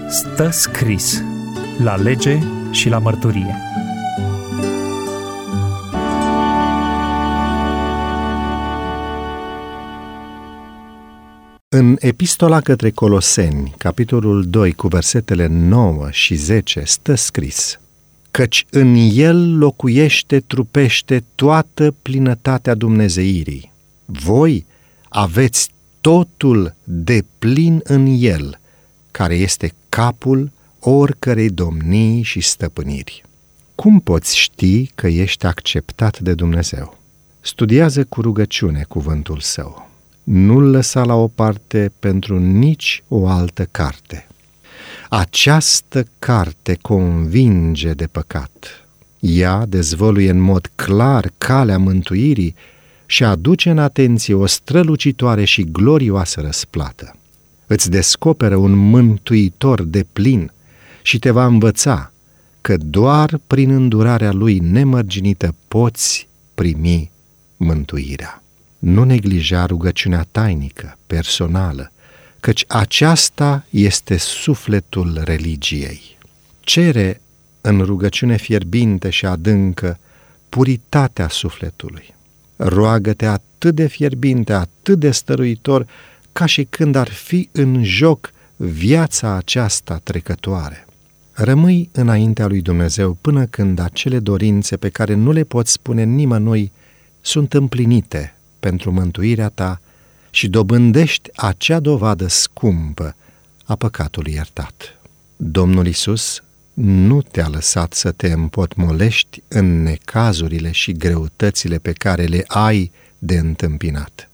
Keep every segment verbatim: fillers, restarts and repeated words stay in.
Stă scris la lege și la mărturie. În Epistola către Coloseni, capitolul doi, cu versetele nouă și zece, stă scris: căci în el locuiește trupește toată plinătatea dumnezeirii. Voi aveți totul de plin în el, care este capul oricărei domnii și stăpâniri. Cum poți ști că ești acceptat de Dumnezeu? Studiază cu rugăciune cuvântul său. Nu-l lăsa la o parte pentru nici o altă carte. Această carte convinge de păcat. Ea dezvăluie în mod clar calea mântuirii și aduce în atenție o strălucitoare și glorioasă răsplată. Îți descoperă un mântuitor deplin și te va învăța că doar prin îndurarea lui nemărginită poți primi mântuirea. Nu neglija rugăciunea tainică, personală, căci aceasta este sufletul religiei. Cere în rugăciune fierbinte și adâncă puritatea sufletului. Roagă-te atât de fierbinte, atât de stăruitor, ca și când ar fi în joc viața aceasta trecătoare. Rămâi înaintea lui Dumnezeu până când acele dorințe pe care nu le poți spune nimănui sunt împlinite pentru mântuirea ta și dobândești acea dovadă scumpă a păcatului iertat. Domnul Iisus nu te-a lăsat să te împotmolești în necazurile și greutățile pe care le ai de întâmpinat.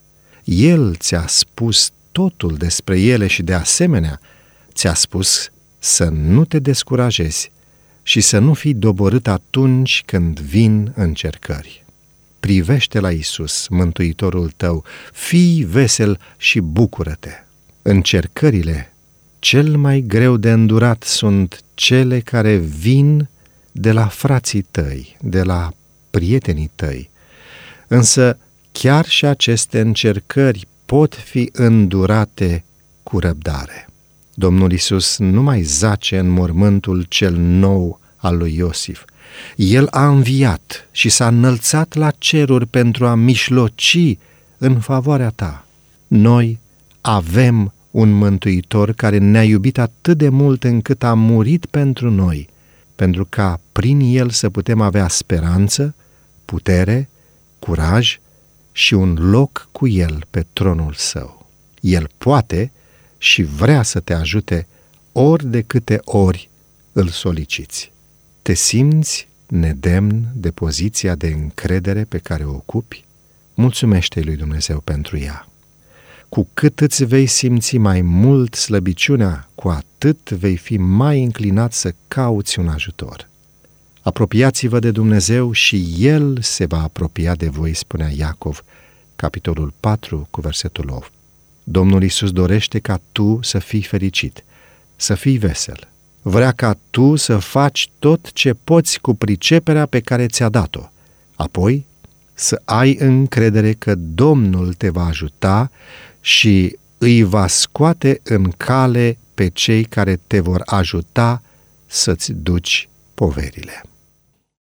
El ți-a spus totul despre ele și de asemenea ți-a spus să nu te descurajezi și să nu fii doborât atunci când vin încercări. Privește la Iisus, Mântuitorul tău, fii vesel și bucură-te. Încercările cel mai greu de îndurat sunt cele care vin de la frații tăi, de la prietenii tăi. Însă chiar și aceste încercări pot fi îndurate cu răbdare. Domnul Iisus nu mai zace în mormântul cel nou al lui Iosif. El a înviat și s-a înălțat la ceruri pentru a mișloci în favoarea ta. Noi avem un Mântuitor care ne-a iubit atât de mult încât a murit pentru noi, pentru ca prin El să putem avea speranță, putere, curaj și un loc cu El pe tronul Său. El poate și vrea să te ajute ori de câte ori îl soliciți. Te simți nedemn de poziția de încredere pe care o ocupi? Mulțumește-i lui Dumnezeu pentru ea. Cu cât îți vei simți mai mult slăbiciunea, cu atât vei fi mai înclinat să cauți un ajutor. Apropiați-vă de Dumnezeu și El se va apropia de voi, spunea Iacov, capitolul patru, cu versetul opt. Domnul Iisus dorește ca tu să fii fericit, să fii vesel. Vrea ca tu să faci tot ce poți cu priceperea pe care ți-a dat-o. Apoi să ai încredere că Domnul te va ajuta și îi va scoate în cale pe cei care te vor ajuta să-ți duci poverile.